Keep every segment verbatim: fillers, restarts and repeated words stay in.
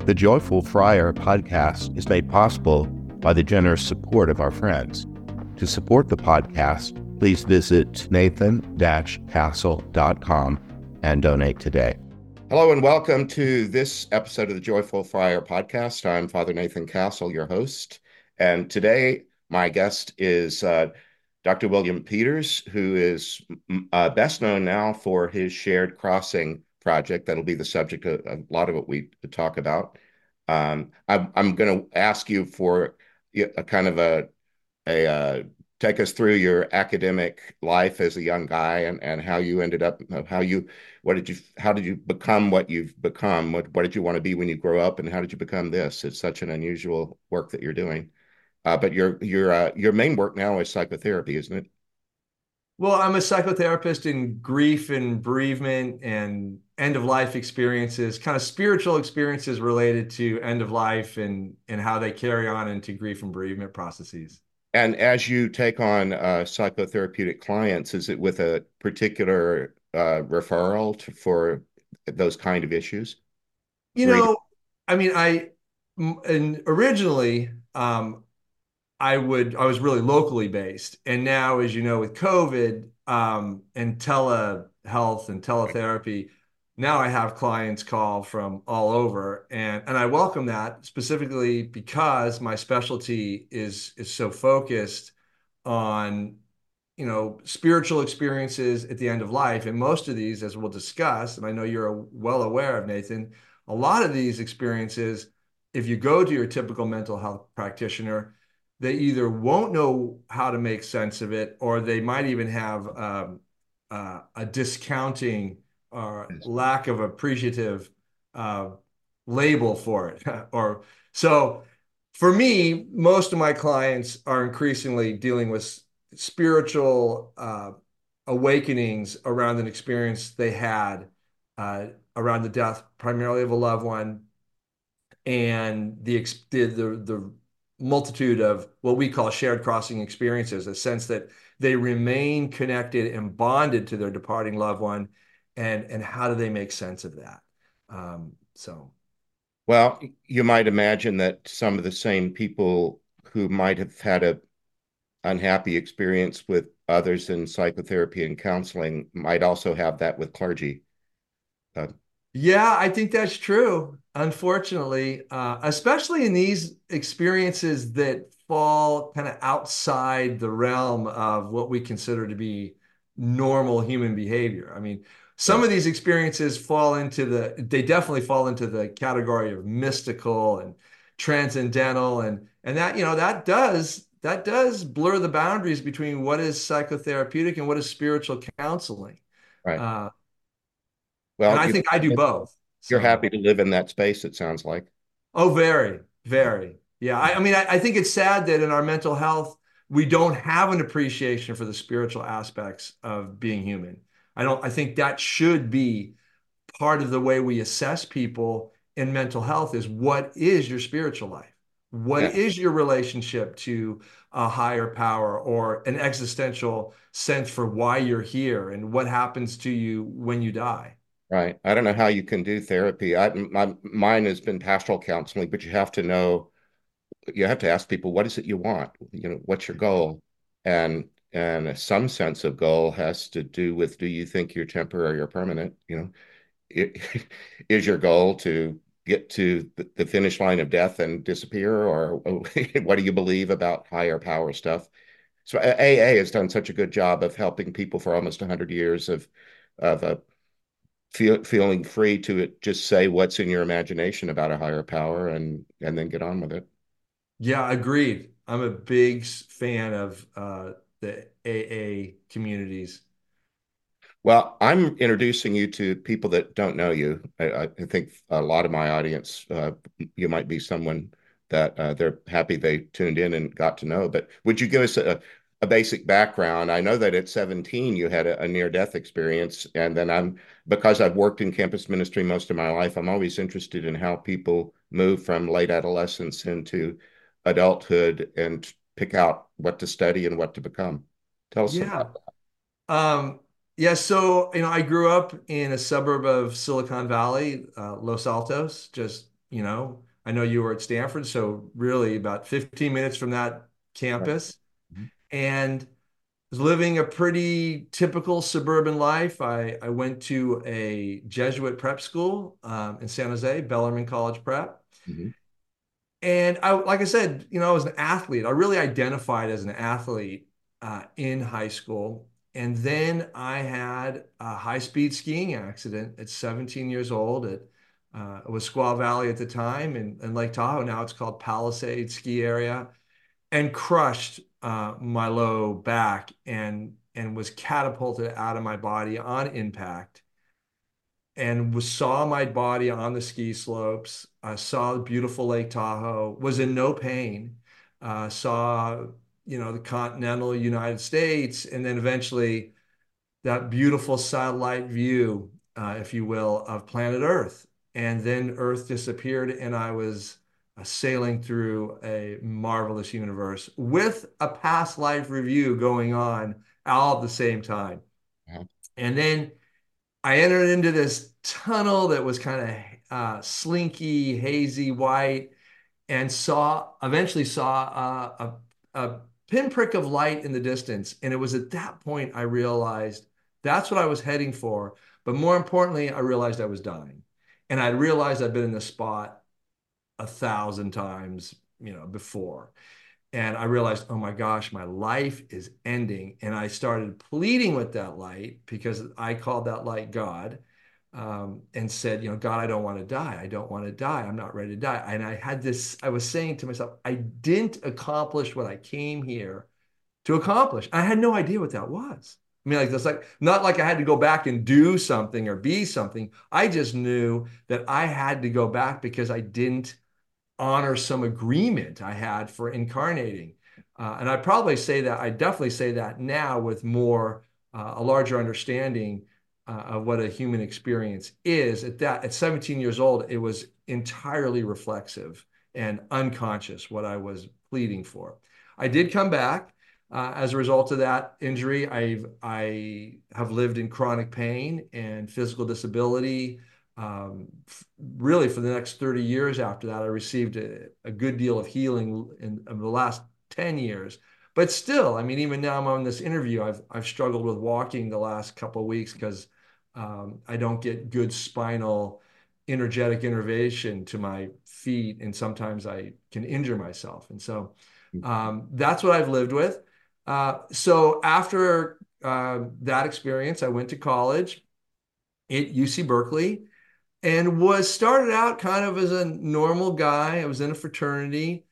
The Joyful Friar podcast is made possible by the generous support of our friends. To support the podcast, please visit nathan dash castle dot com and donate today. Hello and welcome to this episode of the Joyful Friar podcast. I'm Father Nathan Castle, your host. And today my guest is uh, Doctor William Peters, who is uh, best known now for his Shared Crossing project. That'll be the subject of a lot of what we talk about. Um, I'm, I'm going to ask you for a kind of a, a uh, take us through your academic life as a young guy and, and how you ended up, how you, what did you, how did you become what you've become? What, what did you want to be when you grow up, and how did you become this? It's such an unusual work that you're doing. Uh, but your your uh, your main work now is psychotherapy, isn't it? Well, I'm a psychotherapist in grief and bereavement and end of life experiences, kind of spiritual experiences related to end of life and and how they carry on into grief and bereavement processes. And as you take on uh, psychotherapeutic clients, is it with a particular uh, referral to, for those kind of issues? You Read. know, I mean, I and originally um, I would I was really locally based, and now, as you know, with COVID um, and telehealth and teletherapy, now I have clients call from all over, and and I welcome that specifically because my specialty is is so focused on you know spiritual experiences at the end of life, and most of these, as we'll discuss, and I know you're well aware of, Nathan, a lot of these experiences, if you go to your typical mental health practitioner, they either won't know how to make sense of it, or they might even have um, uh, a discounting or lack of appreciative uh, label for it. Or so for me, most of my clients are increasingly dealing with spiritual uh, awakenings around an experience they had uh, around the death, primarily of a loved one, and the, the the multitude of what we call shared crossing experiences, a sense that they remain connected and bonded to their departing loved one, and and how do they make sense of that? Um, so Well, you might imagine that some of the same people who might have had a unhappy experience with others in psychotherapy and counseling might also have that with clergy. Uh, yeah, I think that's true. Unfortunately, uh, especially in these experiences that fall kind of outside the realm of what we consider to be normal human behavior. I mean, some yeah, of these experiences fall into the, they definitely fall into the category of mystical and transcendental, and and that, you know, that does that does blur the boundaries between what is psychotherapeutic and what is spiritual counseling. right. Uh, and Well, I you think I do both. you're So. happy to live in that space, it sounds like. Oh, very, very. Yeah. I, I mean, I, I think it's sad that in our mental health, we don't have an appreciation for the spiritual aspects of being human. I don't, I think that should be part of the way we assess people in mental health is what is your spiritual life? What Yeah, is your relationship to a higher power or an existential sense for why you're here and what happens to you when you die? right. I don't know how you can do therapy. I, my, mine has been pastoral counseling, but you have to know, you have to ask people, what is it you want? You know, what's your goal? And and some sense of goal has to do with, do you think you're temporary or permanent? You know, it, is your goal to get to the finish line of death and disappear, or what do you believe about higher power stuff? So A A has done such a good job of helping people for almost one hundred years of of uh, feel, feeling free to just say what's in your imagination about a higher power, and and then get on with it. Yeah, agreed. I'm a big s- fan of uh, the A A communities. Well, I'm introducing you to people that don't know you. I, I think a lot of my audience, uh, you might be someone that uh, they're happy they tuned in and got to know. But would you give us a, a basic background? I know that at seventeen you had a, a near-death experience, and then I'm because I've worked in campus ministry most of my life, I'm always interested in how people move from late adolescence into adulthood and pick out what to study and what to become. Tell us Yeah. about Um, yeah, so you know, I grew up in a suburb of Silicon Valley, uh, Los Altos, just you know, I know you were at Stanford, so really about fifteen minutes from that Right. campus, Mhm. and was living a pretty typical suburban life. I, I went to a Jesuit prep school um, in San Jose, Bellarmine College Prep. Mhm. And I, like I said, you know, I was an athlete. I really identified as an athlete uh, in high school. And then I had a high-speed skiing accident at seventeen years old. At uh, it was Squaw Valley at the time, and, and Lake Tahoe. Now it's called Palisade Ski Area, and crushed uh, my low back and and was catapulted out of my body on impact, and was, saw my body on the ski slopes. I saw beautiful Lake Tahoe, was in no pain, uh, saw, you know, the continental United States, and then eventually that beautiful satellite view, uh, if you will, of planet Earth. And then Earth disappeared, and I was uh, sailing through a marvelous universe with a past life review going on all at the same time. Wow. And then I entered into this tunnel that was kind of uh, slinky, hazy white, and saw eventually saw uh, a, a pinprick of light in the distance. And it was at that point I realized that's what I was heading for. But more importantly, I realized I was dying. And I realized I'd been in this spot a thousand times, you know, before. And I realized, oh my gosh, my life is ending. And I started pleading with that light, because I called that light God, um, and said, you know, God, I don't want to die. I don't want to die. I'm not ready to die. And I had this, I was saying to myself, I didn't accomplish what I came here to accomplish. I had no idea what that was. I mean, like, that's like, not like I had to go back and do something or be something. I just knew that I had to go back because I didn't honor some agreement I had for incarnating. Uh, and I probably say that, I definitely say that now with more, uh, a larger understanding uh, of what a human experience is. At that, at seventeen years old, it was entirely reflexive and unconscious what I was pleading for. I did come back. Uh, as a result of that injury, I've I have lived in chronic pain and physical disability. Um, really, for the next thirty years after that, I received a, a good deal of healing in, in the last ten years. But still, I mean, even now I'm on this interview, I've I've struggled with walking the last couple of weeks because um, I don't get good spinal energetic innervation to my feet, and sometimes I can injure myself. And so um, that's what I've lived with. Uh, so after uh, that experience, I went to college at U C Berkeley, and was started out kind of as a normal guy. I was in a fraternity,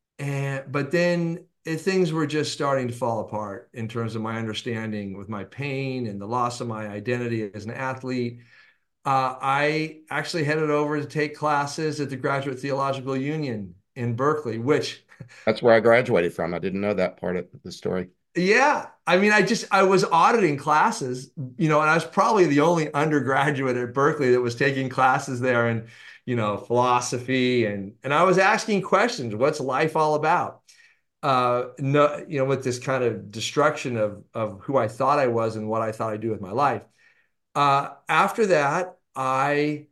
and but then it, things were just starting to fall apart in terms of my understanding with my pain and the loss of my identity as an athlete. Uh, I actually headed over to take classes at the Graduate Theological Union in Berkeley, which, That's where I graduated from. I didn't know that part of the story. yeah, I mean, I just I was auditing classes, you know, and I was probably the only undergraduate at Berkeley that was taking classes there in, you know, philosophy, and and I was asking questions. What's life all about? Uh, no, you know, with this kind of destruction of of who I thought I was and what I thought I'd do with my life. Uh, after that, I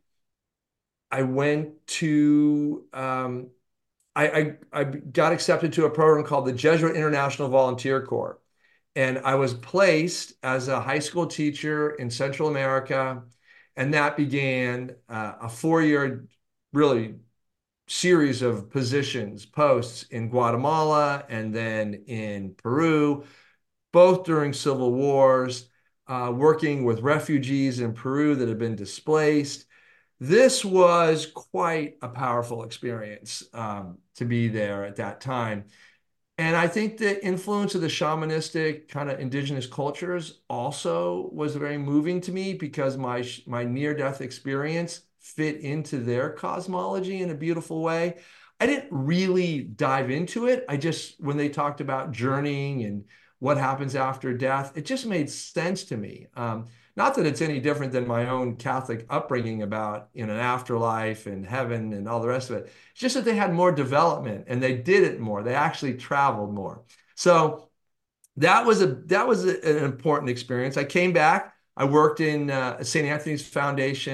I went to um, I, I I got accepted to a program called the Jesuit International Volunteer Corps. And I was placed as a high school teacher in Central America. And that began uh, a four-year, really, series of positions, posts in Guatemala and then in Peru, both during civil wars, uh, working with refugees in Peru that had been displaced. This was quite a powerful experience, um, to be there at that time. And I think the influence of the shamanistic kind of indigenous cultures also was very moving to me, because my my near-death experience fit into their cosmology in a beautiful way. I didn't really dive into it. I just, when they talked about journeying and what happens after death, it just made sense to me. Um, not that it's any different than my own Catholic upbringing about in an afterlife and heaven and all the rest of it. It's just that they had more development and they did it more. They actually traveled more. So that was a that was a, an important experience. I came back. I worked in uh, Saint Anthony's Foundation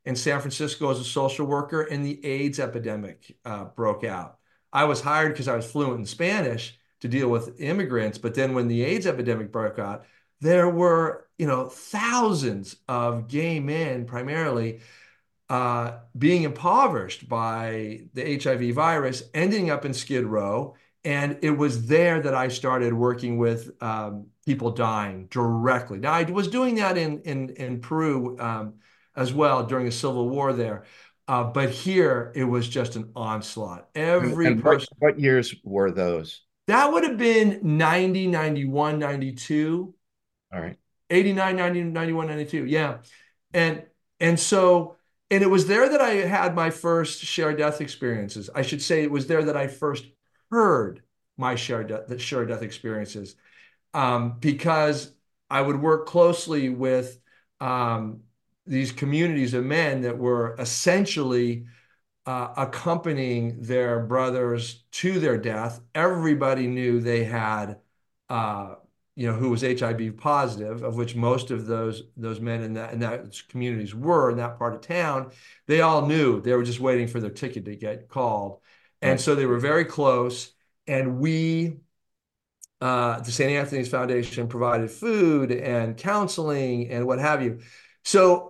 in San Francisco as a social worker, and the AIDS epidemic uh, broke out. I was hired because I was fluent in Spanish to deal with immigrants, but then when the AIDS epidemic broke out, there were, you know, thousands of gay men primarily uh, being impoverished by the H I V virus, ending up in Skid Row. And it was there that I started working with um, people dying directly. Now, I was doing that in, in, in Peru um, as well during the Civil War there. Uh, but here it was just an onslaught. And, Every and what person, what years were those? that would have been ninety, ninety-one, ninety-two, All right. eighty-nine, ninety, ninety-one, ninety-two. Yeah. And and so and it was there that I had my first shared death experiences. I should say it was there that I first heard my shared death, the shared death experiences, um, because I would work closely with um, these communities of men that were essentially uh, accompanying their brothers to their death. Everybody knew they had, uh, you know, who was H I V positive, of which most of those those men in that in that communities were in that part of town. They all knew. They were just waiting for their ticket to get called, and Right. so they were very close. And we, uh, the Saint Anthony's Foundation, provided food and counseling and what have you. So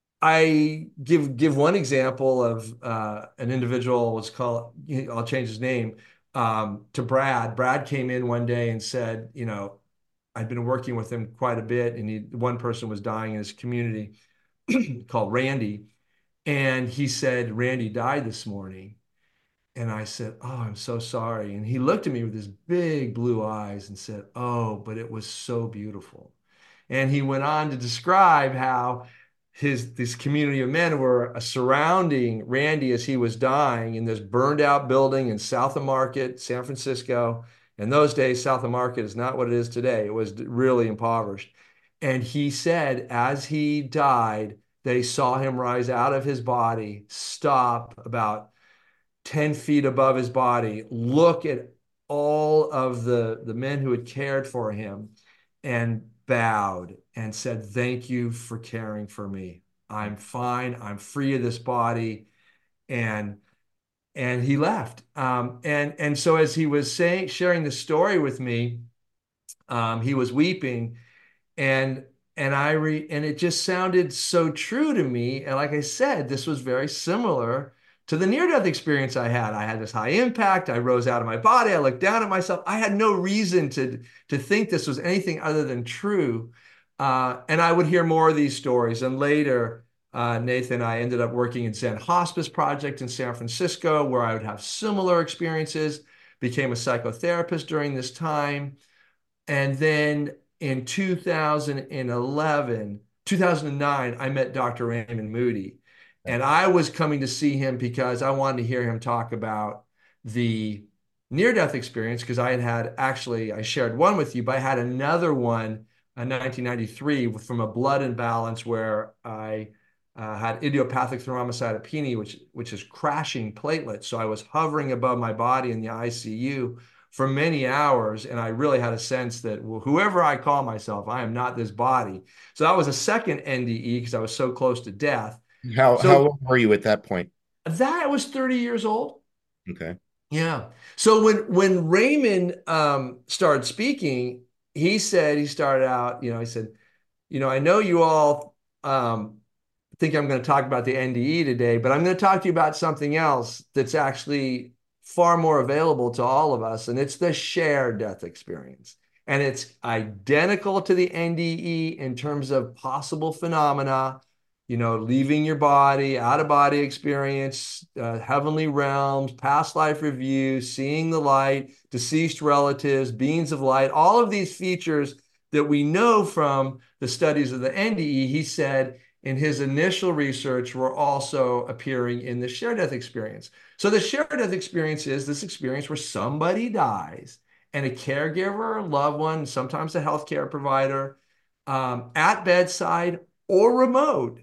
I give give one example of uh, an individual. Let's call it, I'll change his name um, to Brad. Brad came in one day and said, you know, I'd been working with him quite a bit, and he, one person was dying in his community called Randy, and he said Randy died this morning, and I said, oh, I'm so sorry, and he looked at me with his big blue eyes and said, oh, but it was so beautiful. And he went on to describe how his this community of men were surrounding Randy as he was dying in this burned out building in South of Market, San Francisco. In those days, South of Market is not what it is today. It was really impoverished. And he said, as he died, they saw him rise out of his body, stop about ten feet above his body, look at all of the, the men who had cared for him, and bowed and said, thank you for caring for me. I'm fine. I'm free of this body. And and he left. Um, and and so as he was saying, sharing the story with me, um, he was weeping, and and I re and it just sounded so true to me. And like I said, this was very similar to the near-death experience I had. I had this high impact. I rose out of my body. I looked down at myself. I had no reason to to think this was anything other than true. Uh, and I would hear more of these stories. And later, uh, Nathan and I ended up working in Zen Hospice Project in San Francisco, where I would have similar experiences. Became a psychotherapist during this time. And then in two thousand eleven, two thousand nine, I met Doctor Raymond Moody. And I was coming to see him because I wanted to hear him talk about the near-death experience, because I had had, actually, I shared one with you, but I had another one in nineteen ninety-three from a blood imbalance where I uh, had idiopathic thrombocytopenia, which, which is crashing platelets. So I was hovering above my body in the I C U for many hours, and I really had a sense that, well, whoever I call myself, I am not this body. So that was a second N D E because I was so close to death. How how So old were you at that point? that was thirty years old. Okay. Yeah. So when when Raymond um, started speaking, he said, he started out, you know, he said, you know, I know you all um, think I'm going to talk about the N D E today, but I'm going to talk to you about something else that's actually far more available to all of us, and it's the shared death experience. And it's identical to the N D E in terms of possible phenomena, you know, leaving your body, out of body experience, uh, heavenly realms, past life review, seeing the light, deceased relatives, beings of light, all of these features that we know from the studies of the N D E, he said in his initial research, were also appearing in the shared death experience. So the shared death experience is this experience where somebody dies and a caregiver, a loved one, sometimes a healthcare provider, um, at bedside or remote,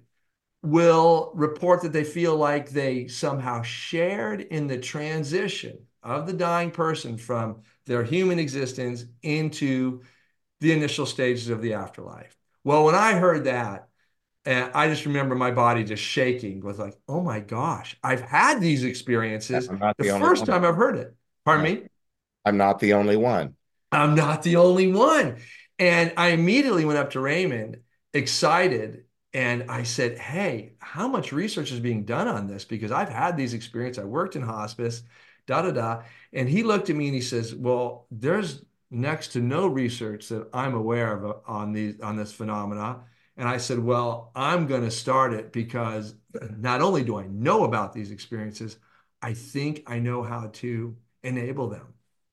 will report that they feel like they somehow shared in the transition of the dying person from their human existence into the initial stages of the afterlife. Well, when I heard that, And I just remember my body just shaking with like, oh my gosh, I've had these experiences I'm not the the only first one. time I've heard it. Pardon Yeah. me? I'm not the only one. I'm not the only one. And I immediately went up to Raymond, excited, and I said, hey, how much research is being done on this? Because I've had these experiences. I worked in hospice, da da da. And he looked at me and he says, well, there's next to no research that I'm aware of uh, on these on this phenomena. And I said, well, I'm going to start it because not only do I know about these experiences, I think I know how to enable them.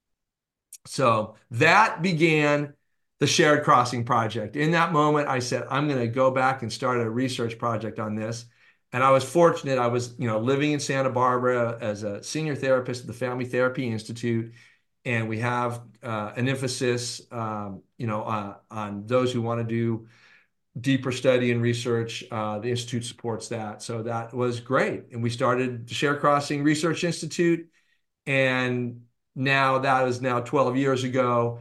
So that began the Shared Crossing Project. In that moment, I said, I'm going to go back and start a research project on this. And I was fortunate. I was, you know, living in Santa Barbara as a senior therapist at the Family Therapy Institute, and we have uh, an emphasis, um, you know, uh, on those who want to do deeper study and research. Uh, the institute supports that, so that was great. And we started the Shared Crossing Research Institute, and now that is now twelve years ago,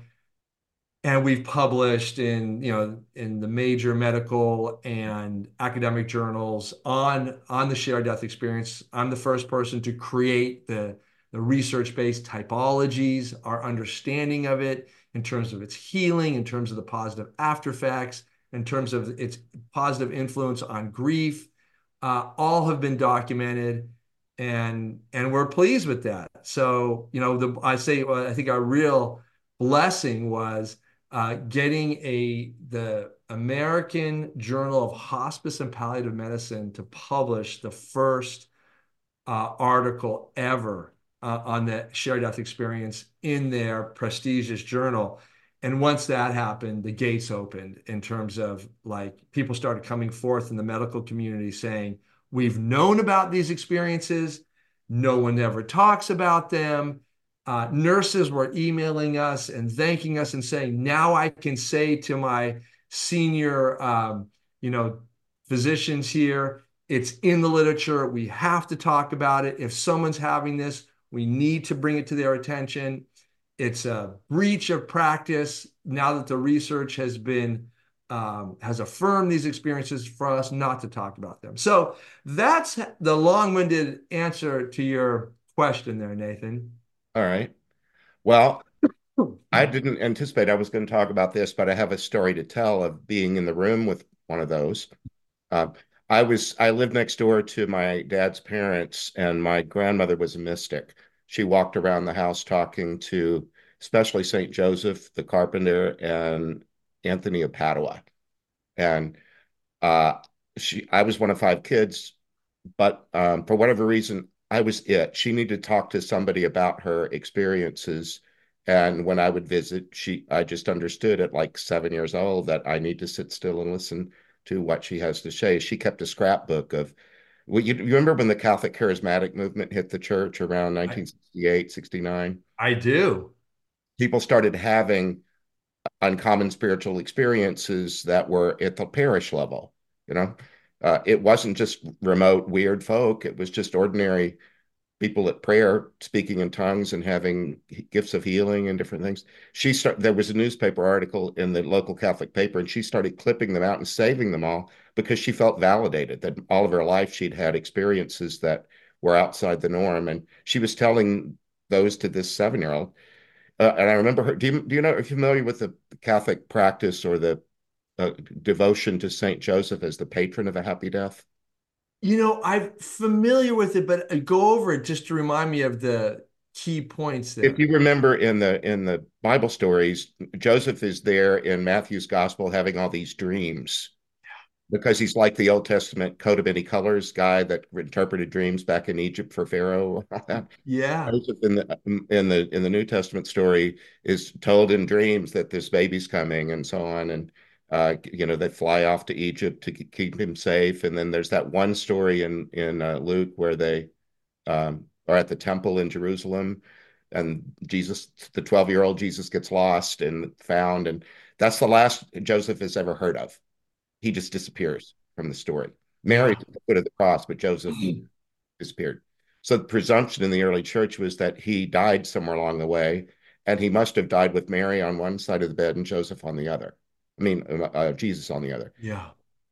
and we've published in you know in the major medical and academic journals on on the shared death experience. I'm the first person to create the the research-based typologies, our understanding of it in terms of its healing, in terms of the positive after effects, in terms of its positive influence on grief. Uh, all have been documented, and and we're pleased with that. So you know the I say uh, I think our real blessing was uh, getting a the American Journal of Hospice and Palliative Medicine to publish the first uh, article ever uh, on the shared death experience in their prestigious journal. And once that happened, the gates opened in terms of like people started coming forth in the medical community saying, we've known about these experiences. No one ever talks about them. Uh, nurses were emailing us and thanking us and saying, now I can say to my senior, um, you know, physicians here, it's in the literature. We have to talk about it. If someone's having this, we need to bring it to their attention. It's a breach of practice now that the research has been um, has affirmed these experiences for us not to talk about them. So that's the long-winded answer to your question there, Nathan. All right. Well, I didn't anticipate I was going to talk about this, but I have a story to tell of being in the room with one of those. Uh, I was I lived next door to my dad's parents, and my grandmother was a mystic. She walked around the house talking to especially Saint Joseph the Carpenter and Anthony of Padua. And uh, she I was one of five kids, but um, for whatever reason, I was it. She needed to talk to somebody about her experiences. And when I would visit, she I just understood at like seven years old that I need to sit still and listen to what she has to say. She kept a scrapbook of, well, you, you remember when the Catholic charismatic movement hit the church around I, nineteen sixty-eight, sixty-nine? I do. People started having uncommon spiritual experiences that were at the parish level. You know, uh, it wasn't just remote, weird folk. It was just ordinary people at prayer speaking in tongues and having gifts of healing and different things. She start there was a newspaper article in the local Catholic paper, and she started clipping them out and saving them all because she felt validated that all of her life she'd had experiences that were outside the norm, and she was telling those to this seven-year-old. Uh, and I remember her. Do you do you know? Are you familiar with the Catholic practice or the uh, devotion to Saint Joseph as the patron of a happy death? You know, I'm familiar with it, but uh, go over it just to remind me of the key points If there. you remember in the in the Bible stories, Joseph is there in Matthew's gospel having all these dreams because he's like the Old Testament coat of many colors guy that interpreted dreams back in Egypt for Pharaoh. Yeah. Joseph in the in the in the New Testament story is told in dreams that this baby's coming and so on, and uh, you know they fly off to Egypt to keep him safe. And then there's that one story in in uh, Luke where they um, are at the temple in Jerusalem, and Jesus, the twelve year old Jesus, gets lost and found, and that's the last Joseph has ever heard of. He just disappears from the story. Mary's Yeah. at the foot of the cross, but Joseph disappeared. So the presumption in the early church was that he died somewhere along the way, and he must have died with Mary on one side of the bed and Joseph on the other. I mean, uh, uh, Jesus on the other. Yeah.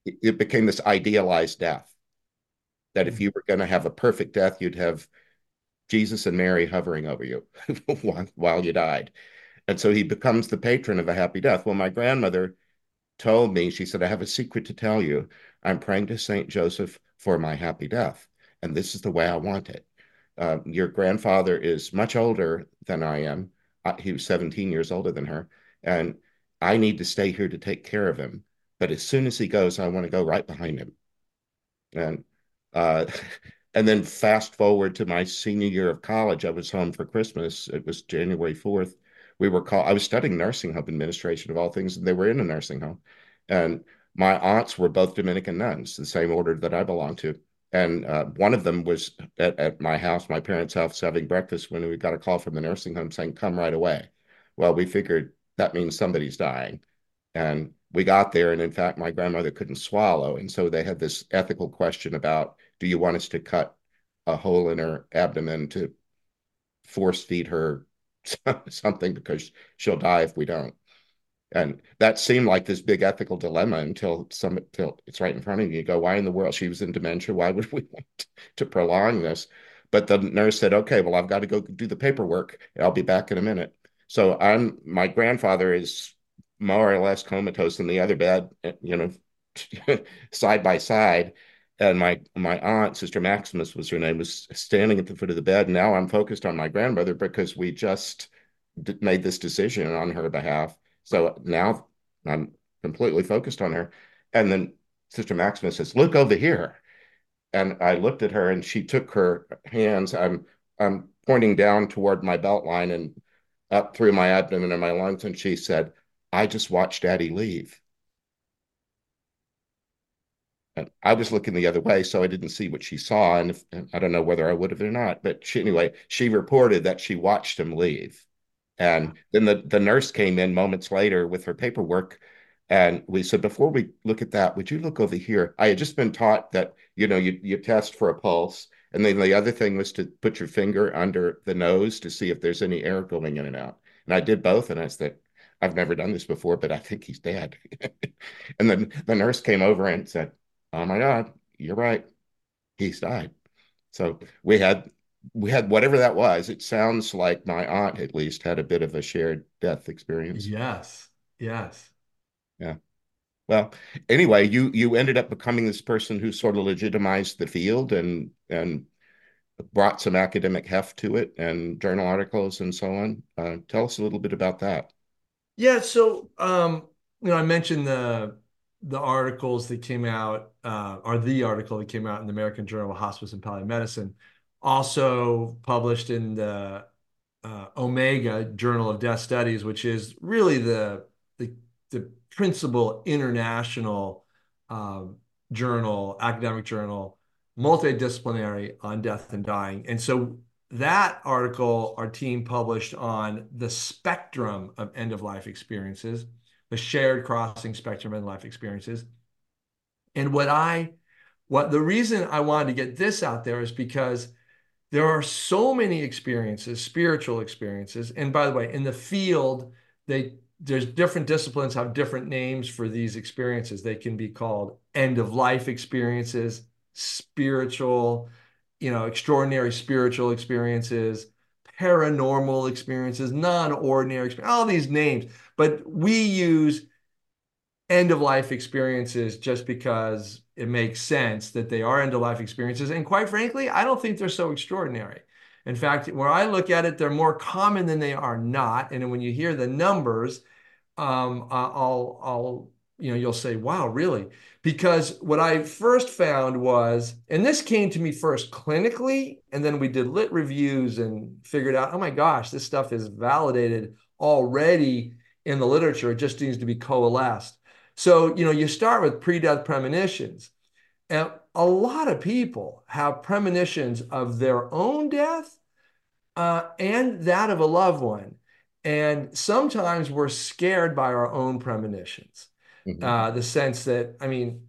it became this idealized death, that if you were going to have a perfect death, you'd have Jesus and Mary hovering over you while, while you died. And so he becomes the patron of a happy death. Well, my grandmother told me, she said, I have a secret to tell you. I'm praying to Saint Joseph for my happy death. And this is the way I want it. Uh, your grandfather is much older than I am. Uh, he was seventeen years older than her. And I need to stay here to take care of him. But as soon as he goes, I want to go right behind him. And uh, and then fast forward to my senior year of college, I was home for Christmas. It was January fourth. We were called, I was studying nursing home administration of all things, and they were in a nursing home. And my aunts were both Dominican nuns, the same order that I belong to. And uh, one of them was at, at my house, my parents' house, having breakfast when we got a call from the nursing home saying, come right away. Well, we figured that means somebody's dying. And we got there, and in fact, my grandmother couldn't swallow. And so they had this ethical question about, do you want us to cut a hole in her abdomen to force feed her something because she'll die if we don't? And that seemed like this big ethical dilemma until some until it's right in front of you. You go, why in the world? She was in dementia. Why would we want to prolong this? But the nurse said, okay, well, I've got to go do the paperwork. I'll be back in a minute. So I'm my grandfather is more or less comatose in the other bed, you know, side by side. And my my aunt, Sister Maximus was her name, was standing at the foot of the bed. And now I'm focused on my grandmother because we just made this decision on her behalf. So now I'm completely focused on her. And then Sister Maximus says, look over here. And I looked at her and she took her hands. I'm I'm pointing down toward my belt line and up through my abdomen and my lungs. And she said, I just watched Daddy leave. And I was looking the other way, so I didn't see what she saw. And, if, and I don't know whether I would have or not. But she, anyway, she reported that she watched him leave. And then the, the nurse came in moments later with her paperwork. And we said, before we look at that, would you look over here? I had just been taught that, you know, you, you test for a pulse. And then the other thing was to put your finger under the nose to see if there's any air going in and out. And I did both. And I said, I've never done this before, but I think he's dead. And then the nurse came over and said, oh my God, you're right. He's died. So we had we had whatever that was. It sounds like my aunt at least had a bit of a shared death experience. Yes. Yes. Yeah. Well, anyway, you you ended up becoming this person who sort of legitimized the field and and brought some academic heft to it and journal articles and so on. Uh, tell us a little bit about that. Yeah. So, um, you know, I mentioned the the articles that came out, uh, or the article that came out in the American Journal of Hospice and Palliative Medicine, also published in the uh, Omega Journal of Death Studies, which is really the the, the principal international um, journal, academic journal, multidisciplinary on death and dying. And so that article our team published on the spectrum of end-of-life experiences, the shared crossing spectrum of end-of-life experiences. And what I, what the reason I wanted to get this out there is because there are so many experiences, spiritual experiences. And by the way, in the field, they there's different disciplines have different names for these experiences. They can be called end-of-life experiences, spiritual, you know, extraordinary spiritual experiences, paranormal experiences, non-ordinary experiences, all these names. But we use end-of-life experiences just because it makes sense that they are end-of-life experiences. And quite frankly, I don't think they're so extraordinary. In fact, where I look at it, they're more common than they are not. And when you hear the numbers, um, I'll, I'll, you know, you'll say, wow, really? Because what I first found was, and this came to me first clinically, and then we did lit reviews and figured out, oh my gosh, this stuff is validated already in the literature. It just needs to be coalesced. So, you know, you start with pre-death premonitions. And a lot of people have premonitions of their own death uh, and that of a loved one. And sometimes we're scared by our own premonitions. Mm-hmm. Uh, the sense that, I mean,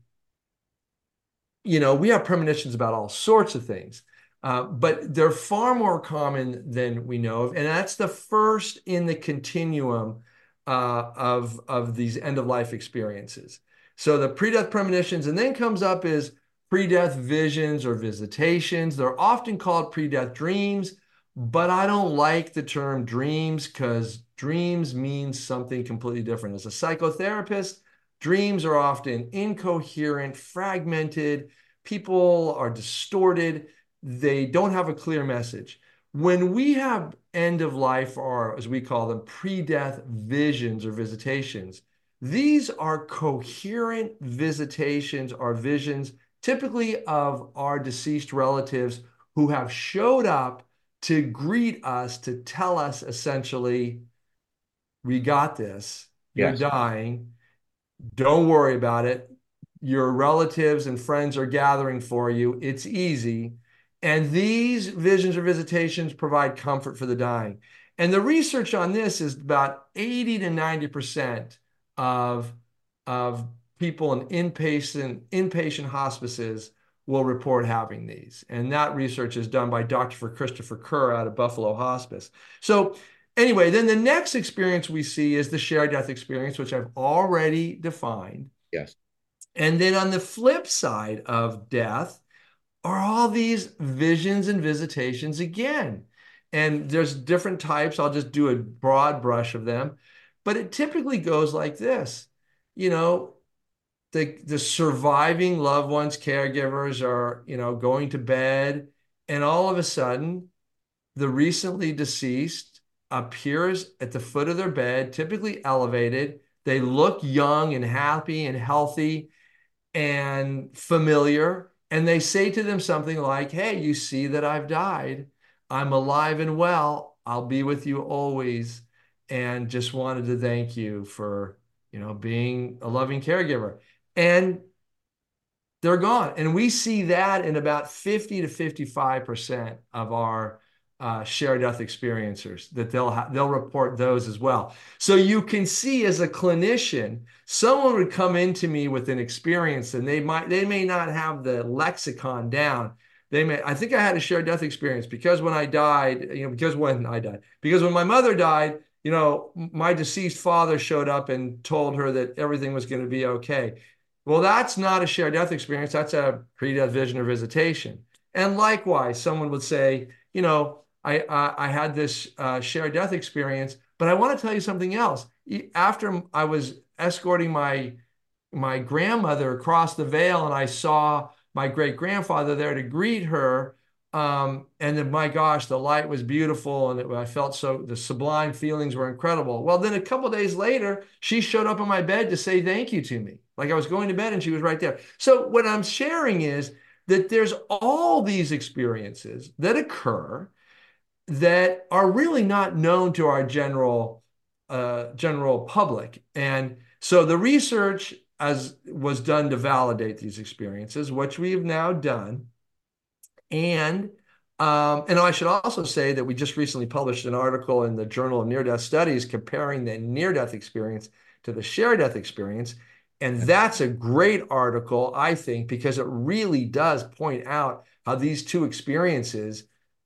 you know, we have premonitions about all sorts of things, uh, but they're far more common than we know of. And that's the first in the continuum uh, of, of these end-of-life experiences. So the pre-death premonitions, and then comes up is pre-death visions or visitations. They're often called pre-death dreams, but I don't like the term dreams because dreams means something completely different. As a psychotherapist, dreams are often incoherent, fragmented. People are distorted. They don't have a clear message. When we have end of life, or as we call them, pre-death visions or visitations, these are coherent visitations or visions, typically of our deceased relatives who have showed up to greet us, to tell us essentially, we got this, you're Yes. dying, don't worry about it. Your relatives and friends are gathering for you. It's easy. And these visions or visitations provide comfort for the dying. And the research on this is about eighty to ninety percent of, of people in inpatient, inpatient hospices will report having these. And that research is done by Doctor Christopher Kerr out of Buffalo Hospice. So anyway, then the next experience we see is the shared death experience, which I've already defined. Yes. And then on the flip side of death are all these visions and visitations again. And there's different types. I'll just do a broad brush of them. But it typically goes like this. You know, the, the surviving loved ones, caregivers are, you know, going to bed. And all of a sudden, the recently deceased appears at the foot of their bed, typically elevated. They look young and happy and healthy and familiar. And they say to them something like, hey, you see that I've died. I'm alive and well. I'll be with you always. And just wanted to thank you for, you know, being a loving caregiver. And they're gone. And we see that in about fifty to fifty-five percent of our uh, shared death experiencers, that they'll ha- they'll report those as well. So you can see, as a clinician, someone would come into me with an experience, and they might they may not have the lexicon down. They may I think I had a shared death experience because when I died, you know, because when I died, because when my mother died, you know, my deceased father showed up and told her that everything was going to be okay. Well, that's not a shared death experience. That's a pre-death vision or visitation. And likewise, someone would say, you know, I I, I had this uh, shared death experience, but I want to tell you something else. After I was escorting my my grandmother across the veil, and I saw my great grandfather there to greet her, um, and then, my gosh, the light was beautiful, and it, I felt so the sublime feelings were incredible. Well, then a couple of days later, she showed up on my bed to say thank you to me. Like I was going to bed and she was right there. So what I'm sharing is that there's all these experiences that occur that are really not known to our general uh, general public. And so the research as was done to validate these experiences, which we have now done. And um, and I should also say that we just recently published an article in the Journal of Near-Death Studies comparing the near-death experience to the shared death experience. And that's a great article, I think, because it really does point out how these two experiences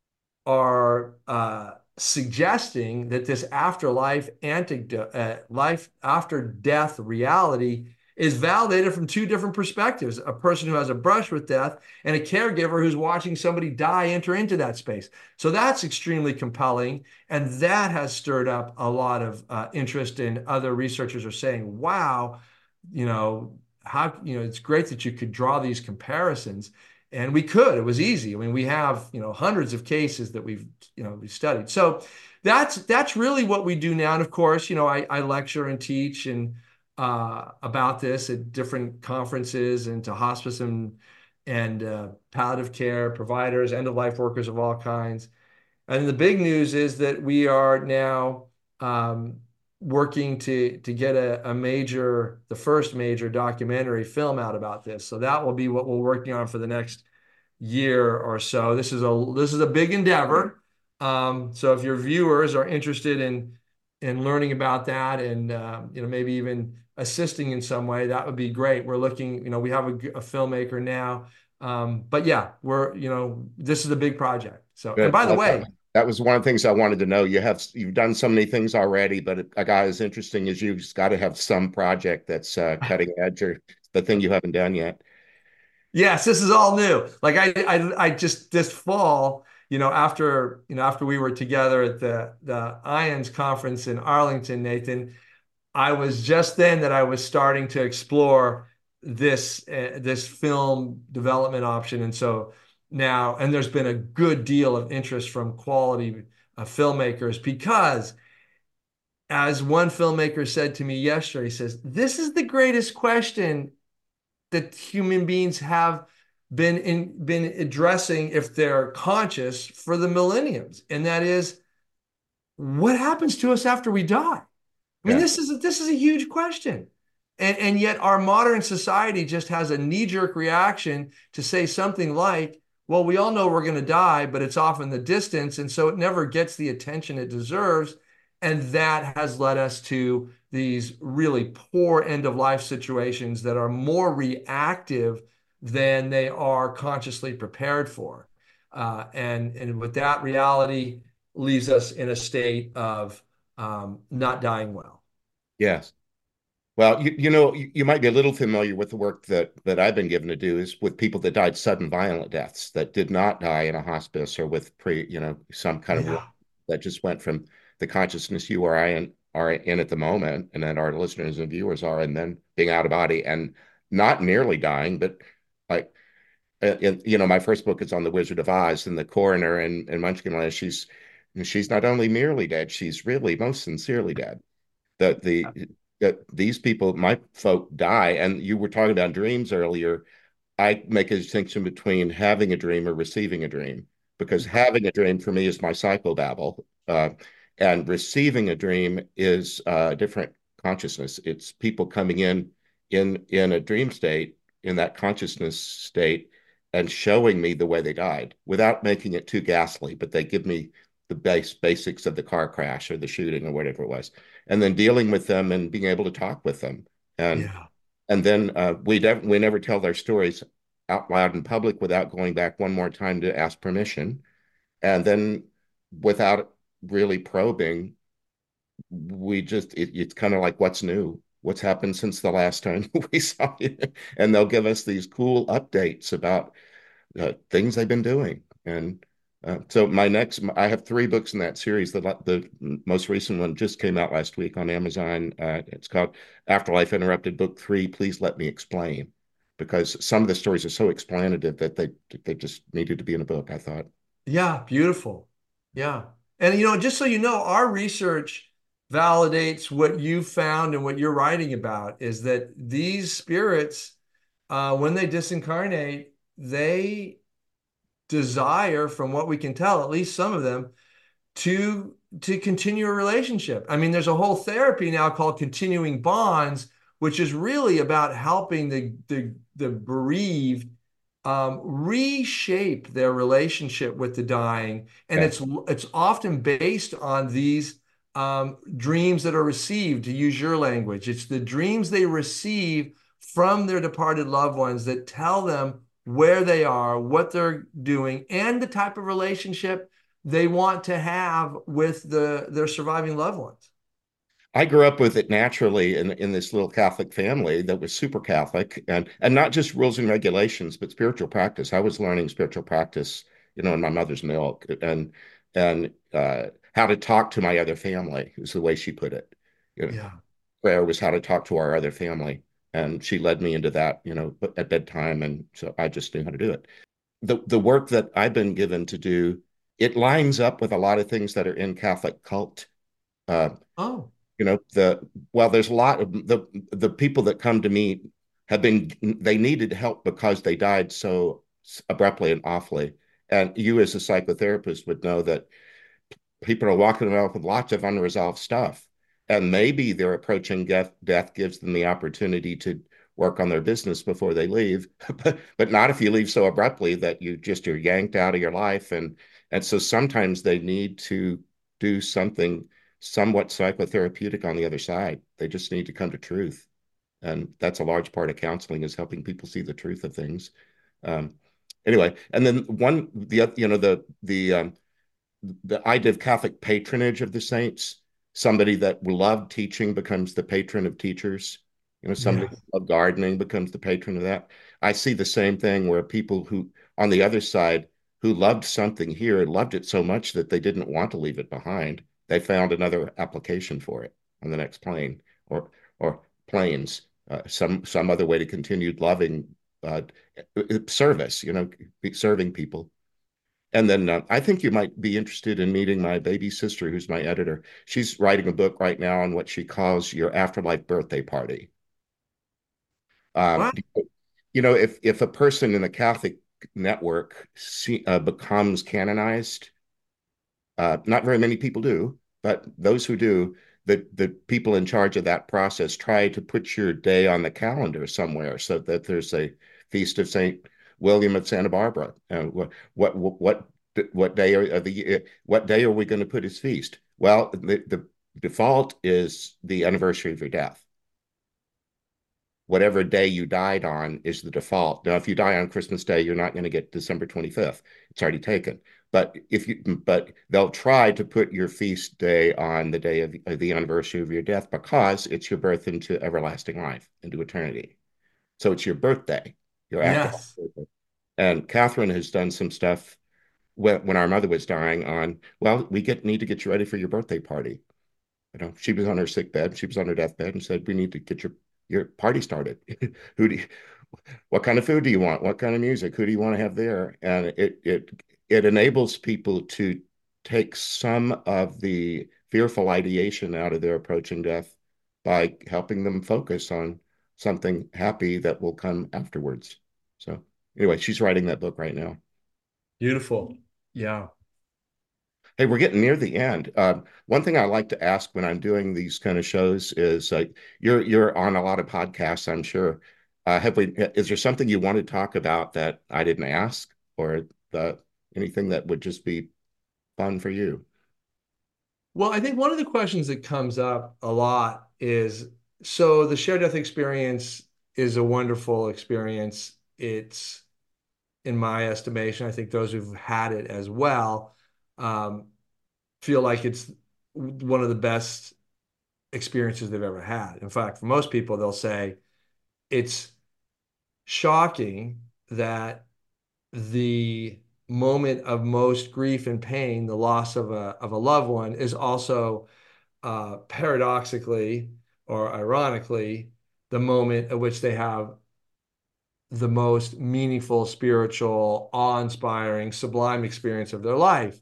are uh, suggesting that this afterlife, antidote, uh, life after death reality is validated from two different perspectives: a person who has a brush with death and a caregiver who's watching somebody die enter into that space. So that's extremely compelling. And that has stirred up a lot of uh, interest, in other researchers are saying, wow, you know, how, you know, it's great that you could draw these comparisons. And we could, it was easy. I mean, we have, you know, hundreds of cases that we've, you know, we studied. So that's, that's really what we do now. And of course, you know, I, I lecture and teach and uh, about this at different conferences and to hospice and, and uh, palliative care providers, end-of-life workers of all kinds. And the big news is that we are now um, working to to get a, a major, the first major documentary film out about this. So that will be what we're working on for the next year or so. This is a this is a big endeavor. Um, so if your viewers are interested in in learning about that, and um, you know, maybe even assisting in some way, that would be great. We're looking, you know, we have a, a filmmaker now. Um, but yeah, we're, you know, this is a big project. So, and Good. by the That, way, that was one of the things I wanted to know. You have you've done so many things already, but a guy as interesting as you've got to have some project that's uh, cutting edge or the thing you haven't done yet. Yes, this is all new. Like I, I, I just this fall, you know, after you know, after we were together at the the IONS conference in Arlington, Nathan, I was just then that I was starting to explore this uh, this film development option, and so now, and there's been a good deal of interest from quality uh, filmmakers because, as one filmmaker said to me yesterday, he says, "This is the greatest question that human beings have been in been addressing if they're conscious for the millenniums, and that is, what happens to us after we die?" I mean, Yeah. this is a, this is a huge question. And, and yet our modern society just has a knee-jerk reaction to say something like, well, we all know we're going to die, but it's off in the distance. And so it never gets the attention it deserves. And that has led us to these really poor end-of-life situations that are more reactive than they are consciously prepared for. Uh, and, and with that reality leaves us in a state of um, not dying well. Yes. Well, you, you know, you, you might be a little familiar with the work that that I've been given to do is with people that died sudden violent deaths that did not die in a hospice or with pre, you know, some kind of Yeah. that just went from the consciousness you or I in, are in at the moment, and then our listeners and viewers are, and then being out of body and not nearly dying, but like, uh, you know, my first book is on the Wizard of Oz and the coroner and, and Munchkinland. She's she's not only nearly dead, she's really most sincerely dead. That the that these people, my folk, die. And you were talking about dreams earlier. I make a distinction between having a dream or receiving a dream, because having a dream for me is my psychobabble, uh, and receiving a dream is uh, a different consciousness. It's people coming in in in a dream state, in that consciousness state, and showing me the way they died without making it too ghastly, but they give me the base basics of the car crash or the shooting or whatever it was, and then dealing with them and being able to talk with them. And Yeah. and then uh, we never we never tell their stories out loud in public without going back one more time to ask permission, and then without really probing, we just it, it's kind of like, what's new, what's happened since the last time we saw you, and they'll give us these cool updates about uh, things they've been doing. And uh, so my next, I have three books in that series. The the most recent one just came out last week on Amazon. Uh, it's called Afterlife Interrupted, Book Three. Please Let Me Explain, because some of the stories are so explanative that they they just needed to be in a book, I thought. Yeah, beautiful. Yeah. And you know, just so you know, our research validates what you found and what you're writing about is that these spirits, uh, when they disincarnate, they desire, from what we can tell, at least some of them, to to continue a relationship. I mean, there's a whole therapy now called continuing bonds, which is really about helping the the, the bereaved um, reshape their relationship with the dying, and Yeah. it's it's often based on these um, dreams that are received. To use your language, it's the dreams they receive from their departed loved ones that tell them where they are, what they're doing, and the type of relationship they want to have with the their surviving loved ones. I grew up with it naturally in in this little Catholic family that was super Catholic, and and not just rules and regulations, but spiritual practice. I was learning spiritual practice, you know, in my mother's milk, and and uh, how to talk to my other family is the way she put it. You know, Yeah. prayer was how to talk to our other family, and she led me into that, you know, at bedtime, and so I just knew how to do it. The the work that I've been given to do, it lines up with a lot of things that are in Catholic cult. Uh, Oh. you know, the well, there's a lot of the the people that come to me have been they needed help because they died so abruptly and awfully. And you as a psychotherapist would know that people are walking around with lots of unresolved stuff. And maybe they're approaching death, death gives them the opportunity to work on their business before they leave, but, but not if you leave so abruptly that you just are yanked out of your life. And, and so sometimes they need to do something somewhat psychotherapeutic on the other side. They just need to come to truth. And that's a large part of counseling, is helping people see the truth of things. Um, anyway, and then one, the, you know, the, the, um, the idea of Catholic patronage of the saints. Somebody that loved teaching becomes the patron of teachers. You know, somebody Yeah. who loved gardening becomes the patron of that. I see the same thing where people who, on the other side, who loved something here and loved it so much that they didn't want to leave it behind, they found another application for it on the next plane or or planes, uh, some some other way to continue loving uh, service, you know, serving people. And then uh, I think you might be interested in meeting my baby sister, who's my editor. She's writing a book right now on what she calls your afterlife birthday party. Um, Wow. you know, if if a person in the Catholic network see, uh, becomes canonized, uh, not very many people do, but those who do, the the people in charge of that process try to put your day on the calendar somewhere so that there's a feast of Saint William of Santa Barbara. Uh, what what what what day are, are the what day are we going to put his feast? Well, the, the default is the anniversary of your death. Whatever day you died on is the default. Now, if you die on Christmas Day, you're not going to get December twenty-fifth. It's already taken. But if you, but they'll try to put your feast day on the day of, of the anniversary of your death because it's your birth into everlasting life, into eternity. So it's your birthday, your afterlife Yes. birthday. And Catherine has done some stuff when, when our mother was dying on, well, we get need to get you ready for your birthday party. You know, she was on her sick bed, she was on her deathbed and said, we need to get your your party started. Who do you, what kind of food do you want? What kind of music? Who do you want to have there? And it it it enables people to take some of the fearful ideation out of their approaching death by helping them focus on something happy that will come afterwards. So anyway, she's writing that book right now. Beautiful. Yeah. Hey, we're getting near the end. Uh, one thing I like to ask when I'm doing these kind of shows is uh, you're you're on a lot of podcasts, I'm sure. Uh, have we, is there something you want to talk about that I didn't ask, or the, anything that would just be fun for you? Well, I think one of the questions that comes up a lot is, so the shared death experience is a wonderful experience. It's, in my estimation, I think those who've had it as well um, feel like it's one of the best experiences they've ever had. In fact, for most people, they'll say it's shocking that the moment of most grief and pain, the loss of a of a loved one, is also uh, paradoxically or ironically the moment at which they have the most meaningful, spiritual, awe-inspiring, sublime experience of their life.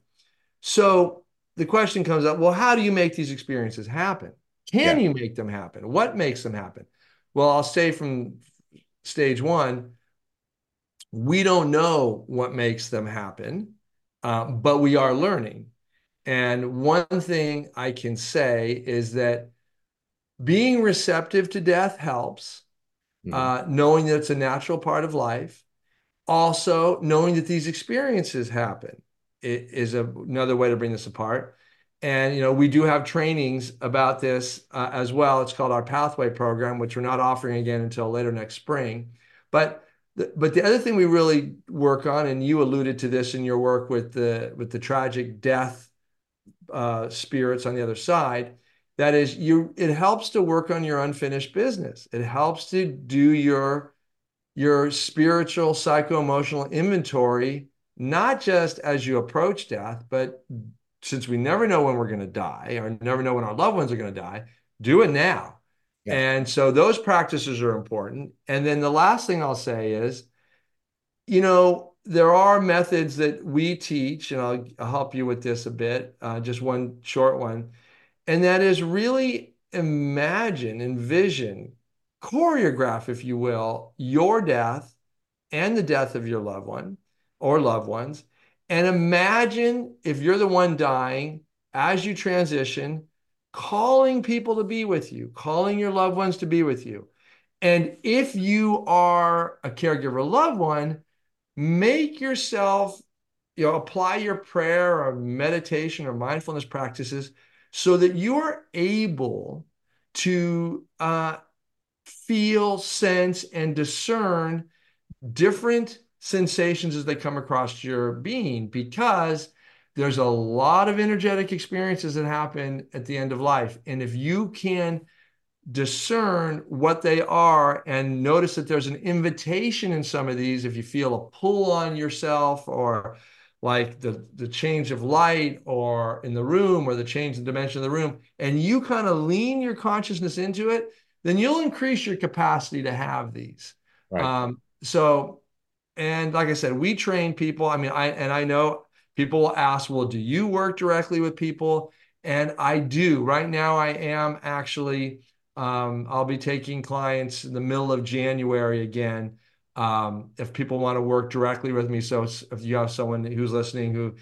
So the question comes up, well, how do you make these experiences happen? Can Yeah, you make them happen? What makes them happen? Well, I'll say from stage one, we don't know what makes them happen, uh, but we are learning. And one thing I can say is that being receptive to death helps, mhm. uh, knowing that it's a natural part of life. Also, knowing that these experiences happen it is a, another way to bring this apart. And, you know, we do have trainings about this uh, as well. It's called our Pathway program, which we're not offering again until later next spring. But the, but the other thing we really work on, and you alluded to this in your work with the with the tragic death uh, spirits on the other side, that is, you it helps to work on your unfinished business. It helps to do your your spiritual, psycho-emotional inventory, not just as you approach death, but since we never know when we're going to die or never know when our loved ones are going to die, do it now. Yeah, And so those practices are important. And then the last thing I'll say is, you know, there are methods that we teach, and I'll, I'll help you with this a bit, uh, just one short one. And that is really imagine, envision, choreograph, if you will, your death and the death of your loved one or loved ones. And imagine if you're the one dying as you transition, calling people to be with you, calling your loved ones to be with you. And if you are a caregiver loved one, make yourself, you know, apply your prayer or meditation or mindfulness practices so that you're able to uh, feel, sense, and discern different sensations as they come across your being, because there's a lot of energetic experiences that happen at the end of life. And if you can discern what they are and notice that there's an invitation in some of these. If you feel a pull on yourself, or like the, the change of light or in the room, or the change in dimension of the room, and you kind of lean your consciousness into it, then you'll increase your capacity to have these. Right. Um, so, and like I said, we train people. I mean, I, and I know people will ask, well, do you work directly with people? And I do. Right now, I am actually, um, I'll be taking clients in the middle of January again. Um, if people want to work directly with me. So if you have someone who's listening who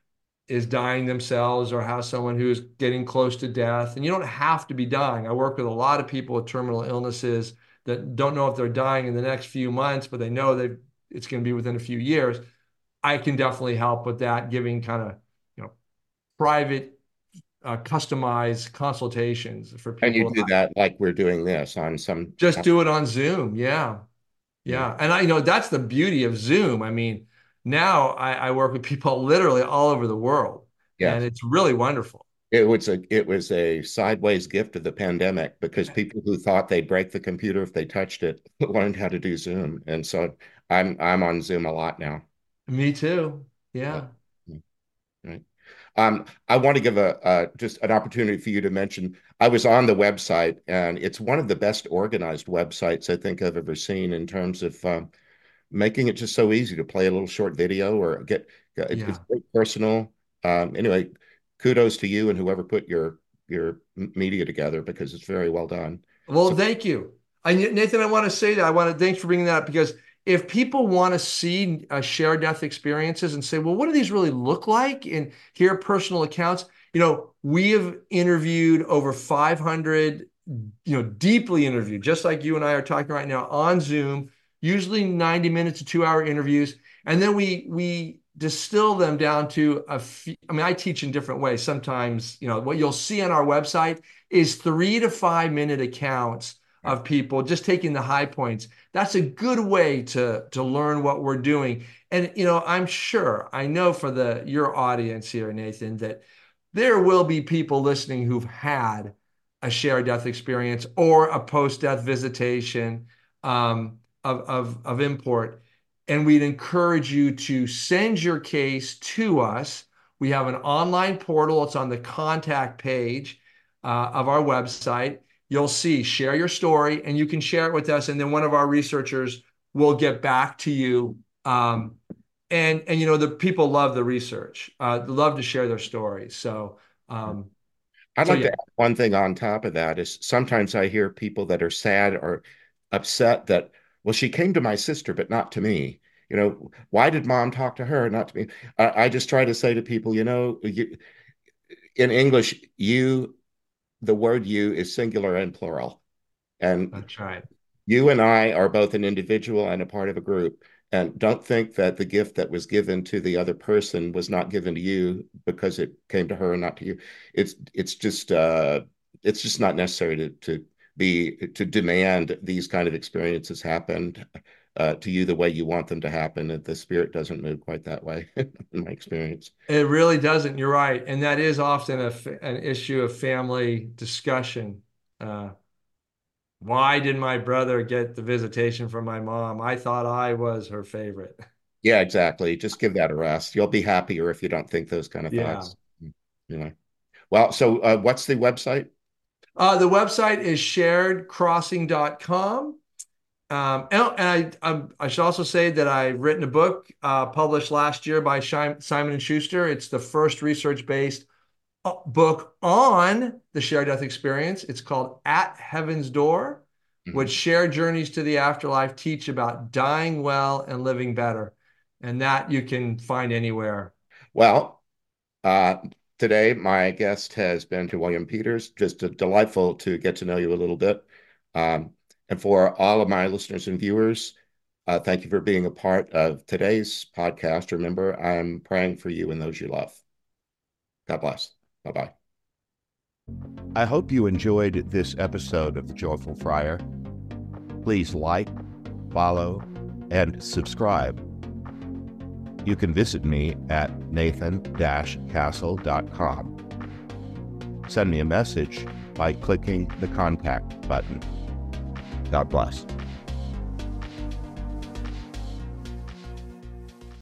is dying themselves, or has someone who's getting close to death, and you don't have to be dying. I work with a lot of people with terminal illnesses that don't know if they're dying in the next few months, but they know that it's going to be within a few years. I can definitely help with that, giving kind of, you know, private, uh, customized consultations for And you people. do that like we're doing this on some. Just do it on Zoom. Yeah. Yeah. And I, you know, that's the beauty of Zoom. I mean, now I, I work with people literally all over the world, Yes. and it's really wonderful. It was a it was a sideways gift of the pandemic, because people who thought they'd break the computer if they touched it learned how to do Zoom. And so I'm I'm on Zoom a lot now. Me too. Yeah. Yeah. Right. Um, I want to give a uh, just an opportunity for you to mention. I was on the website, and it's one of the best organized websites I think I've ever seen, in terms of um, making it just so easy to play a little short video or get. It, Yeah. it's very personal. Um, anyway, kudos to you and whoever put your your media together, because it's very well done. Well, So, thank you. I, Nathan, I want to say that I want to thanks for bringing that up, because if people want to see uh, share death experiences and say, well, what do these really look like, and hear personal accounts, you know, we have interviewed over five hundred, you know, deeply interviewed, just like you and I are talking right now on Zoom, usually ninety minutes to two hour interviews. And then we, we distill them down to a few. I mean, I teach in different ways. Sometimes, you know, what you'll see on our website is three to five minute accounts of people just taking the high points. That's a good way to, to learn what we're doing. And, you know, I'm sure, I know for the your audience here, Nathan, that there will be people listening who've had a shared death experience or a post-death visitation um, of, of, of import. And we'd encourage you to send your case to us. We have an online portal. It's on the contact page uh, of our website. You'll see, share your story, and you can share it with us. And then one of our researchers will get back to you. Um, and, and, you know, the people love the research, uh, they love to share their stories. So, um, I'd so like yeah. to add one thing on top of that. Is sometimes I hear people that are sad or upset that, well, she came to my sister, but not to me. You know, why did mom talk to her, not to me? I, I just try to say to people, you know, you, in English, you, the word you is singular and plural. And That's right. you and I are both an individual and a part of a group. And don't think that the gift that was given to the other person was not given to you because it came to her and not to you. It's it's just uh, it's just not necessary to to be to demand these kind of experiences happen uh, to you the way you want them to happen. The spirit doesn't move quite that way, in my experience. It really doesn't. You're right. And that is often a, an issue of family discussion. Uh, why did my brother get the visitation from my mom? I thought I was her favorite. Yeah, exactly. Just give that a rest. You'll be happier if you don't think those kind of Yeah. thoughts. You know. Well, so uh, what's the website? Uh, the website is shared crossing dot com. Um, and and I, I, I should also say that I've written a book uh, published last year by Simon and Schuster. It's the first research-based book on the shared death experience. It's called At Heaven's Door, Mhm. which shared journeys to the afterlife teach about dying well and living better. And that you can find anywhere. Well, uh, today my guest has been to William Peters. Just a delightful to get to know you a little bit. Um, and for all of my listeners and viewers, uh, thank you for being a part of today's podcast. Remember, I'm praying for you and those you love. God bless. Bye-bye. I hope you enjoyed this episode of The Joyful Friar. Please like, follow, and subscribe. You can visit me at nathan dash castle dot com. Send me a message by clicking the contact button. God bless.